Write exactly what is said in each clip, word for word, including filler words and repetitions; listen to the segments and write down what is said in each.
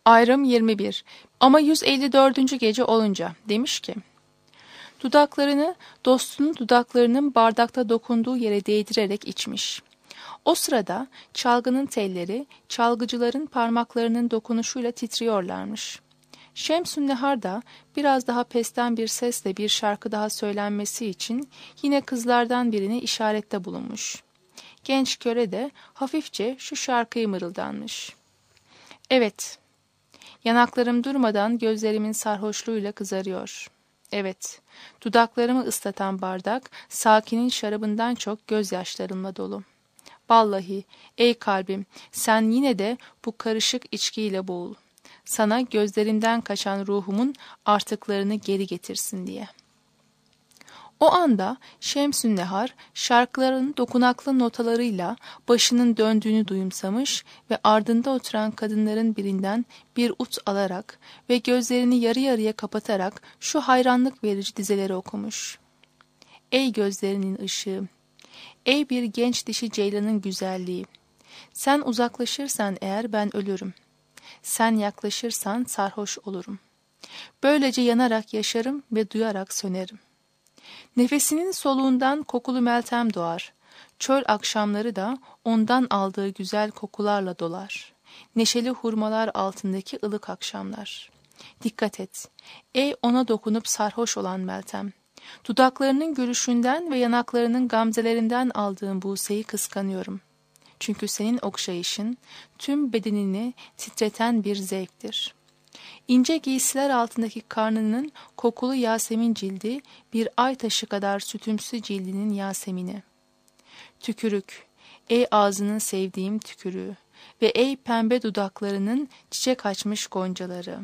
Ayrım yirmi bir. Ama yüz elli dördüncü gece olunca demiş ki, dudaklarını dostunun dudaklarının bardakta dokunduğu yere değdirerek içmiş. O sırada çalgının telleri çalgıcıların parmaklarının dokunuşuyla titriyorlarmış. Şemsün Nehar da biraz daha pesten bir sesle bir şarkı daha söylenmesi için yine kızlardan birine işarette bulunmuş. Genç köre de hafifçe şu şarkıyı mırıldanmış. Evet, yanaklarım durmadan gözlerimin sarhoşluğuyla kızarıyor. Evet, dudaklarımı ıslatan bardak sakinin şarabından çok gözyaşlarımla dolu. Vallahi, ey kalbim, sen yine de bu karışık içkiyle boğul. Sana gözlerimden kaçan ruhumun artıklarını geri getirsin diye. O anda Şemsün Nehar şarkıların dokunaklı notalarıyla başının döndüğünü duyumsamış ve ardında oturan kadınların birinden bir ut alarak ve gözlerini yarı yarıya kapatarak şu hayranlık verici dizeleri okumuş. Ey gözlerinin ışığı, ey bir genç dişi ceylanın güzelliği, sen uzaklaşırsan eğer ben ölürüm. Sen yaklaşırsan sarhoş olurum. Böylece yanarak yaşarım ve duyarak sönerim. Nefesinin soluğundan kokulu meltem doğar. Çöl akşamları da ondan aldığı güzel kokularla dolar. Neşeli hurmalar altındaki ılık akşamlar. Dikkat et, ey ona dokunup sarhoş olan meltem. Dudaklarının gülüşünden ve yanaklarının gamzelerinden aldığım buseyi kıskanıyorum. Çünkü senin okşayışın tüm bedenini titreten bir zevktir. İnce giysiler altındaki karnının kokulu yasemin cildi bir ay taşı kadar sütümsü cildinin yasemini. Tükürük, ey ağzının sevdiğim tükürüğü ve ey pembe dudaklarının çiçek açmış goncaları.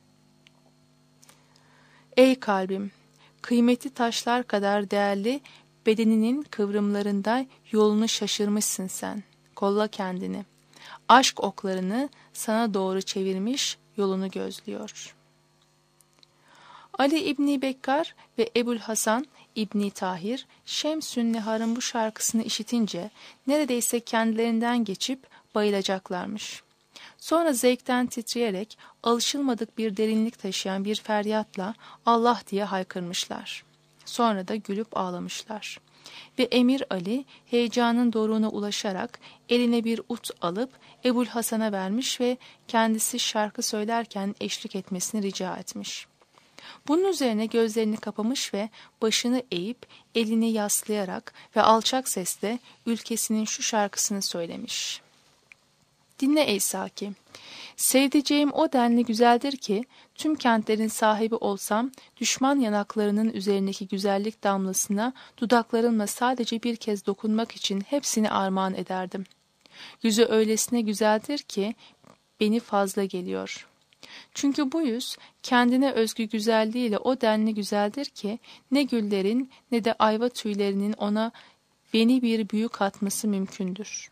Ey kalbim, kıymetli taşlar kadar değerli bedeninin kıvrımlarında yolunu şaşırmışsın sen. Kolla kendini. Aşk oklarını sana doğru çevirmiş, yolunu gözlüyor. Ali İbni Bekkar ve Ebul Hasan İbni Tahir, Şemsün Nehar'ın bu şarkısını işitince neredeyse kendilerinden geçip bayılacaklarmış. Sonra zevkten titreyerek alışılmadık bir derinlik taşıyan bir feryatla Allah diye haykırmışlar. Sonra da gülüp ağlamışlar. Ve Emir Ali heyecanın doruğuna ulaşarak eline bir ut alıp Ebul Hasan'a vermiş ve kendisi şarkı söylerken eşlik etmesini rica etmiş. Bunun üzerine gözlerini kapamış ve başını eğip elini yaslayarak ve alçak sesle ülkesinin şu şarkısını söylemiş. Dinle ey Saki, sevdiceğim o denli güzeldir ki tüm kentlerin sahibi olsam düşman yanaklarının üzerindeki güzellik damlasına dudaklarımla sadece bir kez dokunmak için hepsini armağan ederdim. Yüzü öylesine güzeldir ki beni fazla geliyor. Çünkü bu yüz kendine özgü güzelliğiyle o denli güzeldir ki ne güllerin ne de ayva tüylerinin ona beni bir büyü katması mümkündür.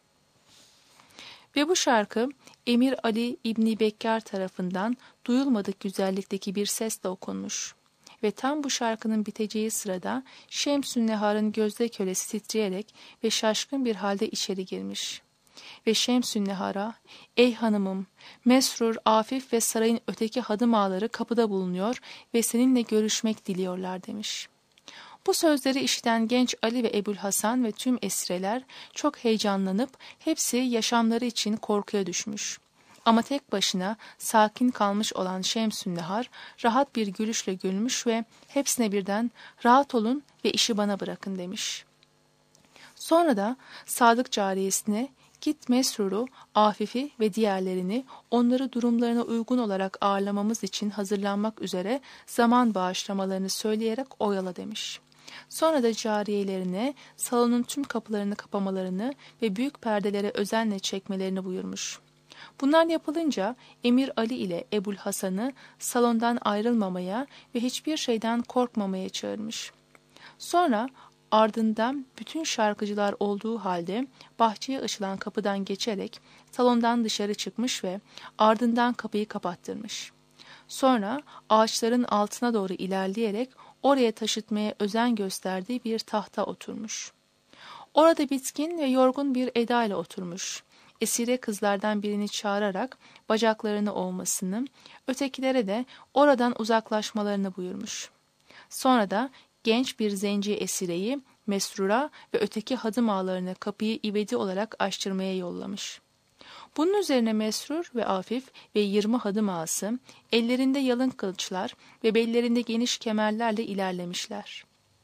Ve bu şarkı Emir Ali İbni Bekkar tarafından duyulmadık güzellikteki bir sesle okunmuş. Ve tam bu şarkının biteceği sırada Şemsün Nehar'ın gözde kölesi titreyerek ve şaşkın bir halde içeri girmiş. Ve Şemsün Nehar'a, ey hanımım, Mesrur, Afif ve sarayın öteki hadım ağaları kapıda bulunuyor ve seninle görüşmek diliyorlar demiş. Bu sözleri işiten genç Ali ve Ebul Hasan ve tüm esreler çok heyecanlanıp hepsi yaşamları için korkuya düşmüş. Ama tek başına sakin kalmış olan Şemsün Nehar rahat bir gülüşle gülmüş ve hepsine birden rahat olun ve işi bana bırakın demiş. Sonra da sadık cariyesine git Mesrur'u, Afif'i ve diğerlerini onları durumlarına uygun olarak ağırlamamız için hazırlanmak üzere zaman bağışlamalarını söyleyerek oyala demiş. Sonra da cariyelerine salonun tüm kapılarını kapamalarını ve büyük perdelere özenle çekmelerini buyurmuş. Bunlar yapılınca Emir Ali ile Ebul Hasan'ı salondan ayrılmamaya ve hiçbir şeyden korkmamaya çağırmış. Sonra ardından bütün şarkıcılar olduğu halde bahçeye açılan kapıdan geçerek salondan dışarı çıkmış ve ardından kapıyı kapattırmış. Sonra ağaçların altına doğru ilerleyerek oraya taşıtmaya özen gösterdiği bir tahta oturmuş. Orada bitkin ve yorgun bir eda ile oturmuş. esire kızlardan birini çağırarak bacaklarını ovmasını, ötekilere de oradan uzaklaşmalarını buyurmuş. Sonra da genç bir zenci esireyi Mesrur'a ve öteki hadım ağalarına kapıyı ivedi olarak açtırmaya yollamış. Bunun üzerine Mesrur ve Afif ve yirmi hadım ağası ellerinde yalın kılıçlar ve bellerinde geniş kemerlerle ilerlemişler.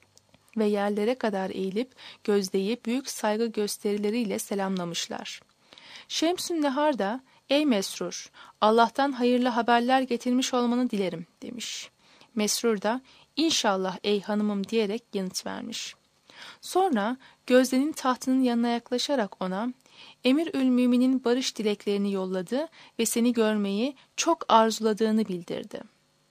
Ve yerlere kadar eğilip Gözde'yi büyük saygı gösterileriyle selamlamışlar. Şemsün Nehar da "Ey Mesrur, Allah'tan hayırlı haberler getirmiş olmanı dilerim." demiş. Mesrur da "İnşallah ey hanımım" diyerek yanıt vermiş. Sonra Gözde'nin tahtının yanına yaklaşarak ona Emirülmü'minin barış dileklerini yolladı ve seni görmeyi çok arzuladığını bildirdi.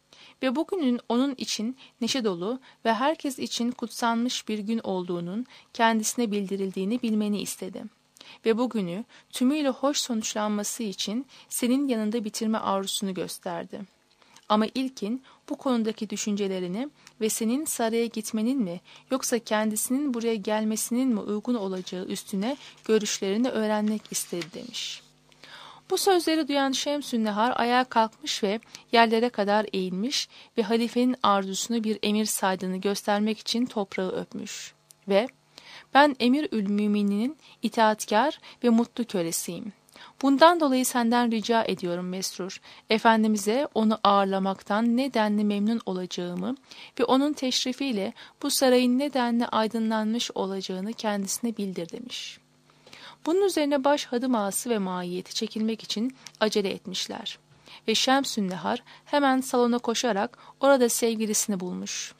Ve bugünün onun için neşe dolu ve herkes için kutsanmış bir gün olduğunun kendisine bildirildiğini bilmeni istedi. Ve bugünü tümüyle hoş sonuçlanması için senin yanında bitirme arzusunu gösterdi. Ama ilkin bu konudaki düşüncelerini ve senin saraya gitmenin mi yoksa kendisinin buraya gelmesinin mi uygun olacağı üstüne görüşlerini öğrenmek istedi demiş. Bu sözleri duyan Şemsün Nehar ayağa kalkmış ve yerlere kadar eğilmiş ve halifenin arzusunu bir emir saydığını göstermek için toprağı öpmüş. Ve "Ben Emirülmümininin itaatkar ve mutlu kölesiyim. Bundan dolayı senden rica ediyorum Mesrur, Efendimiz'e onu ağırlamaktan ne denli memnun olacağımı ve onun teşrifiyle bu sarayın ne denli aydınlanmış olacağını kendisine bildir" demiş. Bunun üzerine baş hadım ağası ve maiyeti çekilmek için acele etmişler. Ve Şemsün Nehar hemen salona koşarak orada sevgilisini bulmuş.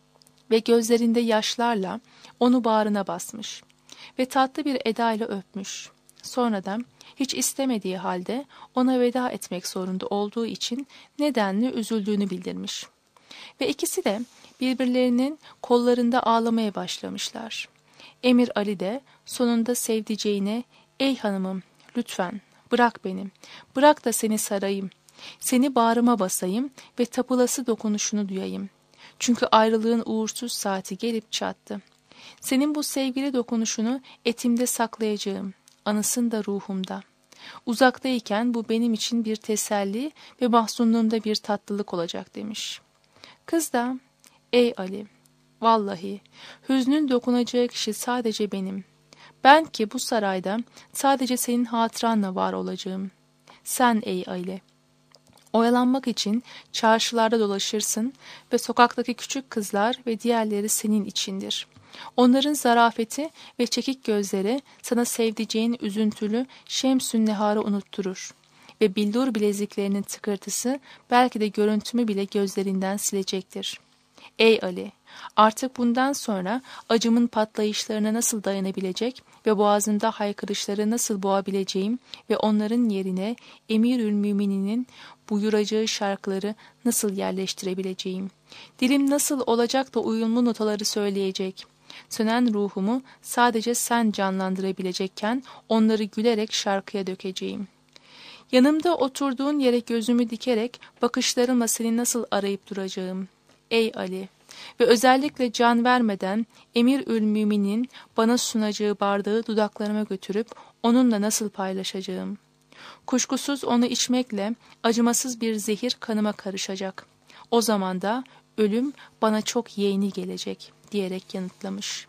Ve gözlerinde yaşlarla onu bağrına basmış. Ve tatlı bir edayla öpmüş. Sonradan hiç istemediği halde ona veda etmek zorunda olduğu için nedenli üzüldüğünü bildirmiş. Ve ikisi de birbirlerinin kollarında ağlamaya başlamışlar. Emir Ali de sonunda sevdiceğine "Ey hanımım, lütfen bırak beni, bırak da seni sarayım, seni bağrıma basayım ve tapılası dokunuşunu duyayım. Çünkü ayrılığın uğursuz saati gelip çattı. Senin bu sevgili dokunuşunu etimde saklayacağım, anısın da ruhumda. Uzaktayken bu benim için bir teselli ve mahzunluğumda bir tatlılık olacak" demiş. Kız da "Ey Ali, vallahi hüznün dokunacağı kişi sadece benim. Ben ki bu sarayda sadece senin hatıranla var olacağım. Sen ey Ali, oyalanmak için çarşılarda dolaşırsın ve sokaktaki küçük kızlar ve diğerleri senin içindir. Onların zarafeti ve çekik gözleri sana sevdiceğin üzüntülü Şemsün Nehar'ı unutturur ve billur bileziklerinin tıkırtısı belki de görüntümü bile gözlerinden silecektir. Ey Ali, artık bundan sonra acımın patlayışlarına nasıl dayanabilecek ve boğazımda haykırışları nasıl boğabileceğim ve onların yerine Emirülmümininin buyuracağı şarkıları nasıl yerleştirebileceğim? Dilim nasıl olacak da uyumlu notaları söyleyecek? Sönen ruhumu sadece sen canlandırabilecekken onları gülerek şarkıya dökeceğim. Yanımda oturduğun yere gözümü dikerek bakışlarımla seni nasıl arayıp duracağım? Ey Ali! Ve özellikle can vermeden Emirülmüminin bana sunacağı bardağı dudaklarıma götürüp onunla nasıl paylaşacağım? Kuşkusuz onu içmekle acımasız bir zehir kanıma karışacak. O zaman da ölüm bana çok yeğeni gelecek diyerek yanıtlamış.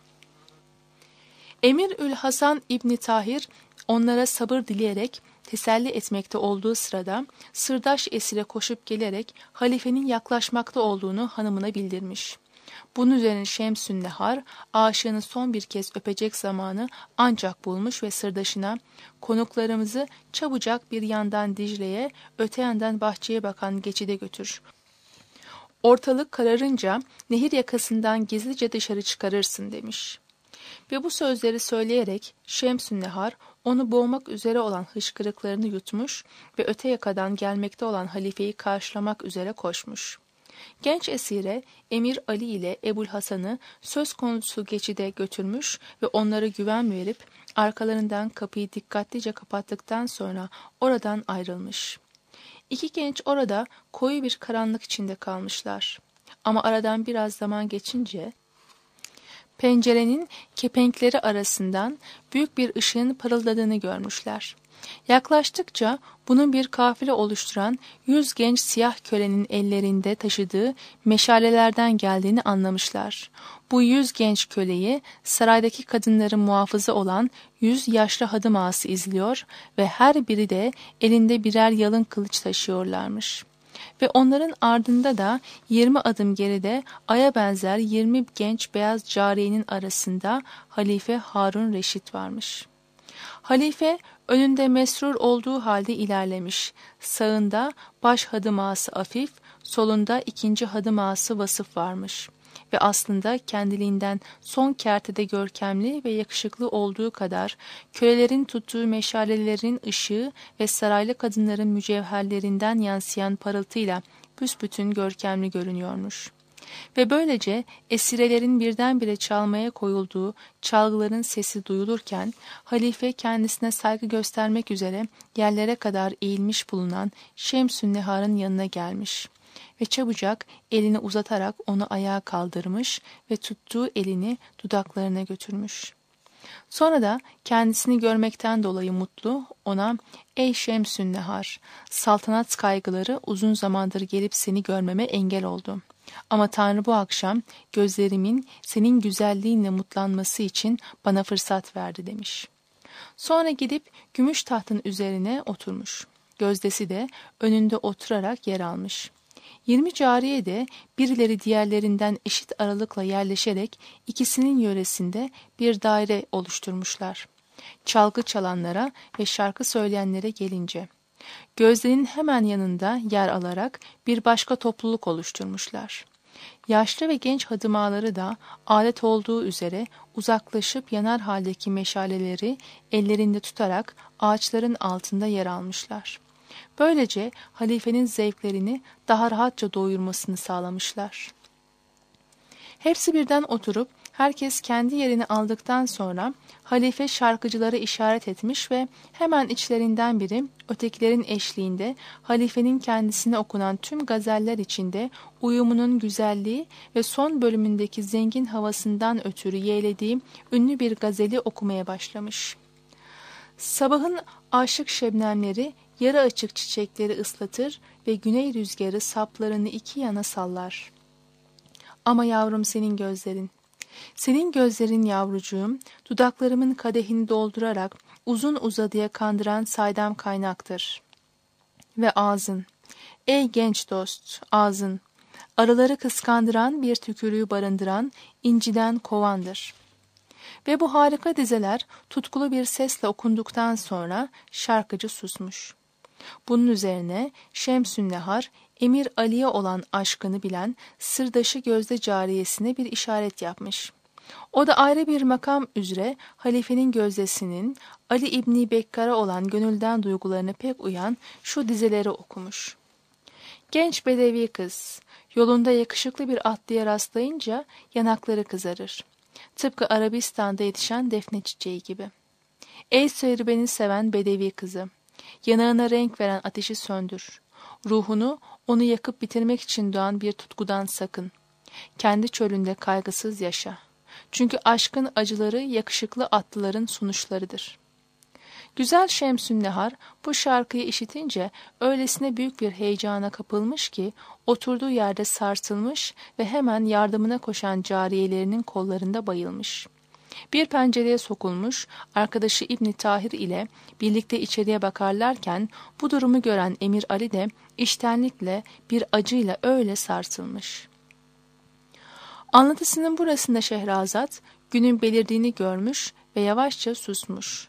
Emirül Hasan İbni Tahir onlara sabır dileyerek teselli etmekte olduğu sırada sırdaş esire koşup gelerek halifenin yaklaşmakta olduğunu hanımına bildirmiş. Bunun üzerine Şemsün Nehar aşığını son bir kez öpecek zamanı ancak bulmuş ve sırdaşına konuklarımızı çabucak bir yandan Dicle'ye öte yandan bahçeye bakan geçide götür. Ortalık kararınca nehir yakasından gizlice dışarı çıkarırsın demiş. Ve bu sözleri söyleyerek Şemsün Nehar onu boğmak üzere olan hıçkırıklarını yutmuş ve öte yakadan gelmekte olan halifeyi karşılamak üzere koşmuş. Genç esire Emir Ali ile Ebul Hasan'ı söz konusu geçide götürmüş ve onlara güven verip arkalarından kapıyı dikkatlice kapattıktan sonra oradan ayrılmış. İki genç orada koyu bir karanlık içinde kalmışlar. Ama aradan biraz zaman geçince pencerenin kepenkleri arasından büyük bir ışığın parıldadığını görmüşler. Yaklaştıkça bunun bir kafile oluşturan yüz genç siyah kölenin ellerinde taşıdığı meşalelerden geldiğini anlamışlar. Bu yüz genç köleyi saraydaki kadınların muhafızı olan yüz yaşlı hadım ağası izliyor ve her biri de elinde birer yalın kılıç taşıyorlarmış. Ve onların ardında da yirmi adım geride aya benzer yirmi genç beyaz cariyenin arasında Halife Harun Reşit varmış. Halife önünde mesrur olduğu halde ilerlemiş. Sağında baş hadım ağası Afif, solunda ikinci hadım ağası Vasıf varmış. Ve aslında kendiliğinden son kertede görkemli ve yakışıklı olduğu kadar kölelerin tuttuğu meşalelerin ışığı ve saraylı kadınların mücevherlerinden yansıyan parıltıyla büsbütün görkemli görünüyormuş. Ve böylece esirelerin birdenbire çalmaya koyulduğu çalgıların sesi duyulurken halife kendisine saygı göstermek üzere yerlere kadar eğilmiş bulunan Şemsünnehar'ın yanına gelmiş ve çabucak elini uzatarak onu ayağa kaldırmış ve tuttuğu elini dudaklarına götürmüş. Sonra da kendisini görmekten dolayı mutlu ona "Ey Şemsünnehar, saltanat kaygıları uzun zamandır gelip seni görmeme engel oldu. Ama Tanrı bu akşam gözlerimin senin güzelliğinle mutlanması için bana fırsat verdi" demiş. Sonra gidip gümüş tahtın üzerine oturmuş. Gözdesi de önünde oturarak yer almış. Yirmi cariye de birileri diğerlerinden eşit aralıkla yerleşerek ikisinin yöresinde bir daire oluşturmuşlar. Çalgı çalanlara ve şarkı söyleyenlere gelince, Gözde'nin hemen yanında yer alarak bir başka topluluk oluşturmuşlar. Yaşlı ve genç hadım ağaları da adet olduğu üzere uzaklaşıp yanar haldeki meşaleleri ellerinde tutarak ağaçların altında yer almışlar. Böylece halifenin zevklerini daha rahatça doyurmasını sağlamışlar. Hepsi birden oturup herkes kendi yerini aldıktan sonra halife şarkıcılara işaret etmiş ve hemen içlerinden biri ötekilerin eşliğinde halifenin kendisine okunan tüm gazeller içinde uyumunun güzelliği ve son bölümündeki zengin havasından ötürü yeğlediği ünlü bir gazeli okumaya başlamış. Sabahın aşık şebnemleri yarı açık çiçekleri ıslatır ve güney rüzgarı saplarını iki yana sallar. Ama yavrum senin gözlerin, senin gözlerin yavrucuğum, dudaklarımın kadehini doldurarak uzun uzadıya kandıran saydam kaynaktır. Ve ağzın, ey genç dost, ağzın, arıları kıskandıran bir tükürüğü barındıran inciden kovandır. Ve bu harika dizeler tutkulu bir sesle okunduktan sonra şarkıcı susmuş. Bunun üzerine Şemsünnehar, Emir Ali'ye olan aşkını bilen sırdaşı Gözde cariyesine bir işaret yapmış. O da ayrı bir makam üzere halifenin gözdesinin Ali İbni Bekkar'a olan gönülden duygularına pek uyan şu dizeleri okumuş. Genç bedevi kız, yolunda yakışıklı bir atlıya rastlayınca yanakları kızarır. Tıpkı Arabistan'da yetişen defne çiçeği gibi. Ey serüveni seven bedevi kızı, yanağına renk veren ateşi söndür. Ruhunu onu yakıp bitirmek için doğan bir tutkudan sakın. Kendi çölünde kaygısız yaşa. Çünkü aşkın acıları yakışıklı atlıların sunuşlarıdır. Güzel Şemsünnehar bu şarkıyı işitince öylesine büyük bir heyecana kapılmış ki oturduğu yerde sarsılmış ve hemen yardımına koşan cariyelerinin kollarında bayılmış. Bir pencereye sokulmuş, arkadaşı İbni Tahir ile birlikte içeriye bakarlarken bu durumu gören Emir Ali de içtenlikle bir acıyla öyle sarsılmış. Anlatısının burasında Şehrazat günün belirdiğini görmüş ve yavaşça susmuş.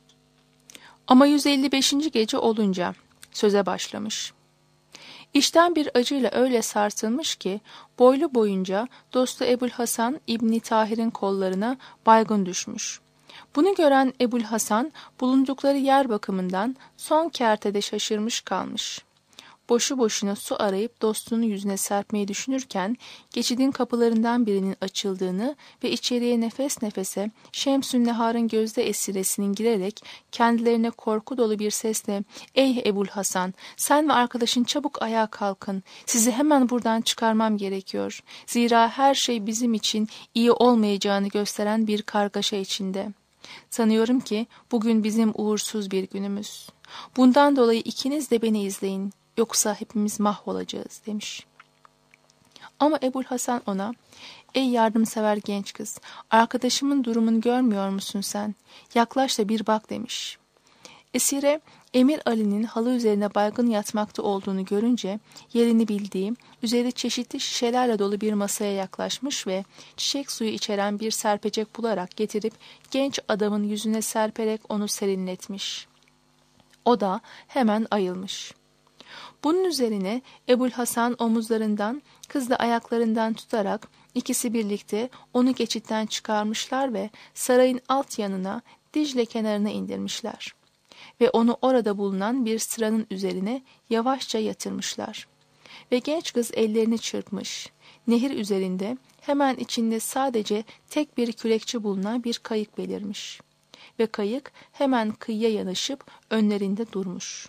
Ama yüz elli beşinci gece olunca söze başlamış. İçten bir acıyla öyle sarsılmış ki boylu boyunca dostu Ebu'l-Hasan İbni Tahir'in kollarına baygın düşmüş. Bunu gören Ebu'l-Hasan bulundukları yer bakımından son kertede şaşırmış kalmış. Boşu boşuna su arayıp dostunun yüzüne serpmeyi düşünürken geçidin kapılarından birinin açıldığını ve içeriye nefes nefese Şemsünnehar'ın gözde esiresinin girerek kendilerine korku dolu bir sesle "Ey Ebu'l-Hasan, sen ve arkadaşın çabuk ayağa kalkın. Sizi hemen buradan çıkarmam gerekiyor. Zira her şey bizim için iyi olmayacağını gösteren bir kargaşa içinde. Sanıyorum ki bugün bizim uğursuz bir günümüz. Bundan dolayı ikiniz de beni izleyin, yoksa hepimiz mahvolacağız demiş. Ama Ebu'l-Hasan ona, ''Ey yardımsever genç kız, arkadaşımın durumunu görmüyor musun sen? Yaklaş da bir bak.'' demiş. Esire, Emir Ali'nin halı üzerine baygın yatmakta olduğunu görünce yerini bildiği, üzeri çeşitli şişelerle dolu bir masaya yaklaşmış ve çiçek suyu içeren bir serpecek bularak getirip genç adamın yüzüne serperek onu serinletmiş. O da hemen ayılmış. Bunun üzerine Ebu'l-Hasan omuzlarından, kız da ayaklarından tutarak ikisi birlikte onu geçitten çıkarmışlar ve sarayın alt yanına, Dicle kenarına indirmişler. Ve onu orada bulunan bir sıranın üzerine yavaşça yatırmışlar. Ve genç kız ellerini çırpmış. Nehir üzerinde hemen içinde sadece tek bir kürekçi bulunan bir kayık belirmiş. Ve kayık hemen kıyıya yanaşıp önlerinde durmuş.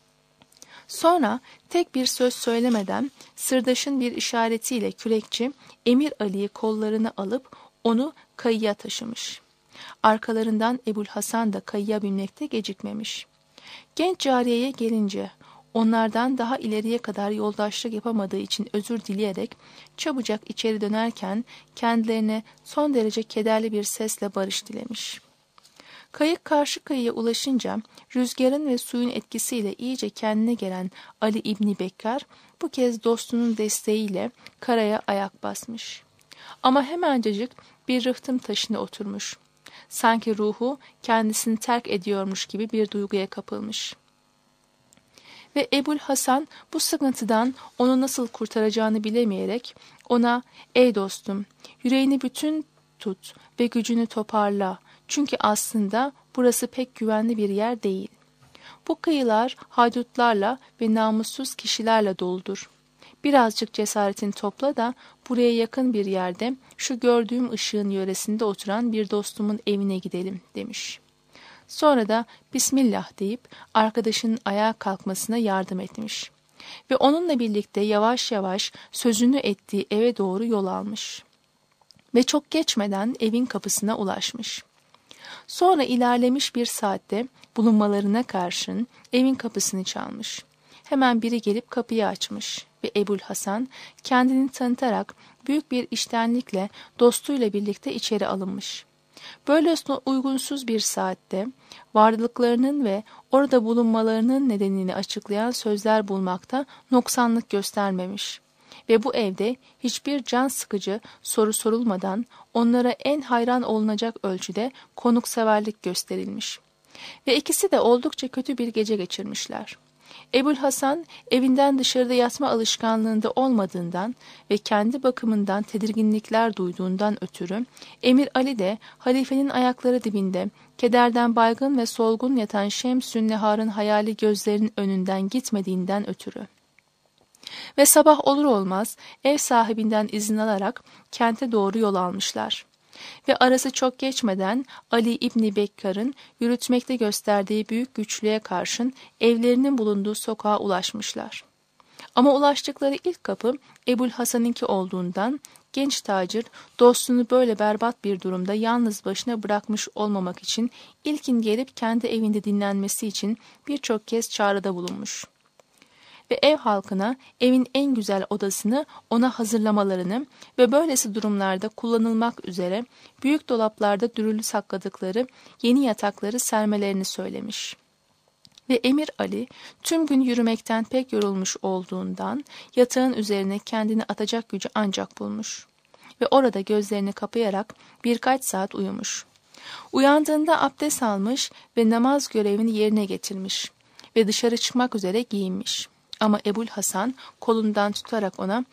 Sonra tek bir söz söylemeden sırdaşın bir işaretiyle kürekçi Emir Ali'yi kollarına alıp onu kayıya taşımış. Arkalarından Ebu'l-Hasan da kayıya binmekte gecikmemiş. Genç cariyeye gelince onlardan daha ileriye kadar yoldaşlık yapamadığı için özür dileyerek çabucak içeri dönerken kendilerine son derece kederli bir sesle barış dilemiş. Kayık karşı kıyıya ulaşınca rüzgarın ve suyun etkisiyle iyice kendine gelen Ali İbni Bekkar bu kez dostunun desteğiyle karaya ayak basmış. Ama hemencecik bir rıhtım taşına oturmuş. Sanki ruhu kendisini terk ediyormuş gibi bir duyguya kapılmış. Ve Ebu'l-Hasan bu sıkıntıdan onu nasıl kurtaracağını bilemeyerek ona, ''Ey dostum, yüreğini bütün tut ve gücünü toparla. Çünkü aslında burası pek güvenli bir yer değil. Bu kıyılar haydutlarla ve namussuz kişilerle doludur. Birazcık cesaretini topla da buraya yakın bir yerde şu gördüğüm ışığın yöresinde oturan bir dostumun evine gidelim.'' demiş. Sonra da Bismillah deyip arkadaşının ayağa kalkmasına yardım etmiş. Ve onunla birlikte yavaş yavaş sözünü ettiği eve doğru yol almış. Ve çok geçmeden evin kapısına ulaşmış. Sonra ilerlemiş bir saatte bulunmalarına karşın evin kapısını çalmış. Hemen biri gelip kapıyı açmış ve Ebu'l-Hasan kendini tanıtarak büyük bir içtenlikle dostuyla birlikte içeri alınmış. Böylesine uygunsuz bir saatte varlıklarının ve orada bulunmalarının nedenini açıklayan sözler bulmakta noksanlık göstermemiş. Ve bu evde hiçbir can sıkıcı soru sorulmadan onlara en hayran olunacak ölçüde konukseverlik gösterilmiş. Ve ikisi de oldukça kötü bir gece geçirmişler. Ebu'l-Hasan evinden dışarıda yatma alışkanlığında olmadığından ve kendi bakımından tedirginlikler duyduğundan ötürü Emir Ali de halifenin ayakları dibinde kederden baygın ve solgun yatan Şems-ü Nehar'ın hayali gözlerinin önünden gitmediğinden ötürü. Ve sabah olur olmaz ev sahibinden izin alarak kente doğru yol almışlar. Ve arası çok geçmeden Ali İbni Bekkar'ın yürütmekte gösterdiği büyük güçlüğe karşın evlerinin bulunduğu sokağa ulaşmışlar. Ama ulaştıkları ilk kapı Ebu'l-Hasan'ınki olduğundan genç tacir dostunu böyle berbat bir durumda yalnız başına bırakmış olmamak için ilkin gelip kendi evinde dinlenmesi için birçok kez çağrıda bulunmuş. Ve ev halkına evin en güzel odasını ona hazırlamalarını ve böylesi durumlarda kullanılmak üzere büyük dolaplarda dürülü sakladıkları yeni yatakları sermelerini söylemiş. Ve Emir Ali tüm gün yürümekten pek yorulmuş olduğundan yatağın üzerine kendini atacak gücü ancak bulmuş. Ve orada gözlerini kapayarak birkaç saat uyumuş. Uyandığında abdest almış ve namaz görevini yerine getirmiş ve dışarı çıkmak üzere giyinmiş. Ama Ebu'l-Hasan kolundan tutarak ona,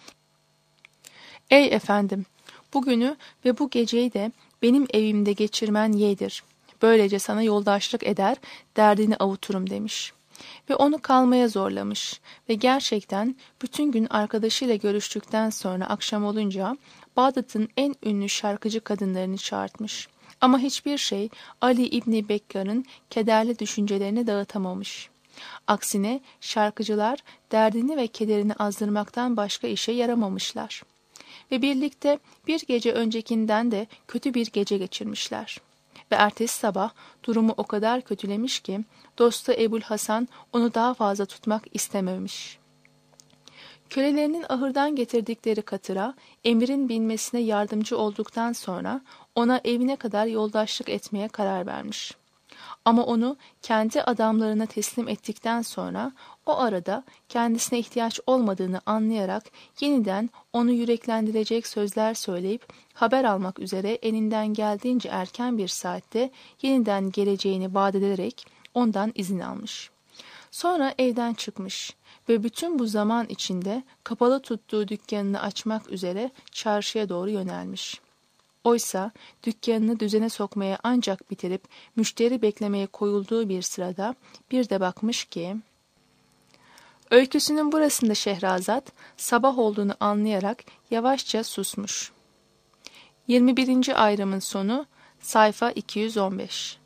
''Ey efendim, bugünü ve bu geceyi de benim evimde geçirmen yeğdir. Böylece sana yoldaşlık eder, derdini avuturum.'' demiş. Ve onu kalmaya zorlamış ve gerçekten bütün gün arkadaşıyla görüştükten sonra akşam olunca Bağdat'ın en ünlü şarkıcı kadınlarını çağırtmış. Ama hiçbir şey Ali İbni Bekkar'ın kederli düşüncelerini dağıtamamış. Aksine şarkıcılar derdini ve kederini azdırmaktan başka işe yaramamışlar. Ve birlikte bir gece öncekinden de kötü bir gece geçirmişler. ve ertesi sabah durumu o kadar kötülemiş ki dostu Ebul Hasan onu daha fazla tutmak istememiş. Kölelerinin ahırdan getirdikleri katıra emirin binmesine yardımcı olduktan sonra ona evine kadar yoldaşlık etmeye karar vermiş. Ama onu kendi adamlarına teslim ettikten sonra o arada kendisine ihtiyaç olmadığını anlayarak yeniden onu yüreklendirecek sözler söyleyip haber almak üzere elinden geldiğince erken bir saatte yeniden geleceğini vaat ederek ondan izin almış. Sonra evden çıkmış ve bütün bu zaman içinde kapalı tuttuğu dükkanını açmak üzere çarşıya doğru yönelmiş. Oysa dükkanını düzene sokmaya ancak bitirip müşteri beklemeye koyulduğu bir sırada bir de bakmış ki... Öyküsünün burasında Şehrazat sabah olduğunu anlayarak yavaşça susmuş. yirmi birinci ayrımın sonu sayfa iki yüz on beş.